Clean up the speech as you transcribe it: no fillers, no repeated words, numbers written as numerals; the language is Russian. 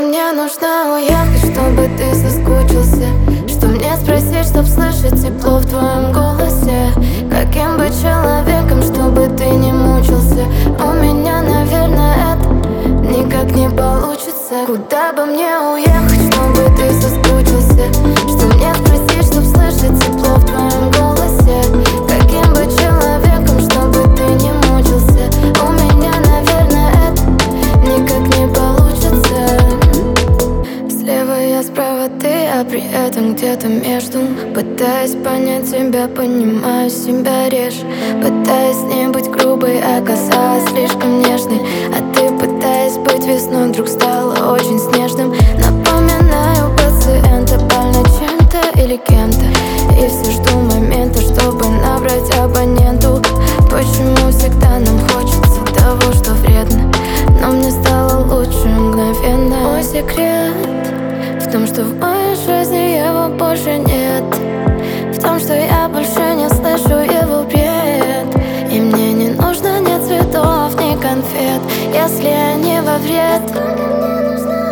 мне нужно уехать, чтобы ты соскучился, что мне спросить, чтоб слышать тепло в твоем голосе. Каким быть человеком, чтобы ты не мучился? У меня, наверное, это никак не получится. Куда бы мне уехать, чтобы ты соскучился, что мне спросить, чтоб слышать тепло в твоем голосе. Каким быть человеком, чтобы ты не мучился? У меня, наверное, это никак не получится. Слева я, справа ты, а при этом где-то между. Пытаюсь понять тебя, понимаю себя реже. Пытаюсь не быть грубой, оказалась слишком нежной. А ты, пытаясь быть весной, вдруг стала очень снежным. Напоминаю пациента, больна чем-то или кем-то. И все жду момента, чтобы набрать абоненту. Почему всегда нам хочется того, что вредно, но мне стало лучше мгновенно. Мой секрет в том, что в моей жизни его больше нет, в том, что я больше не слышу его бред. И мне не нужно ни цветов, ни конфет, если они во вред. Сколько мне нужно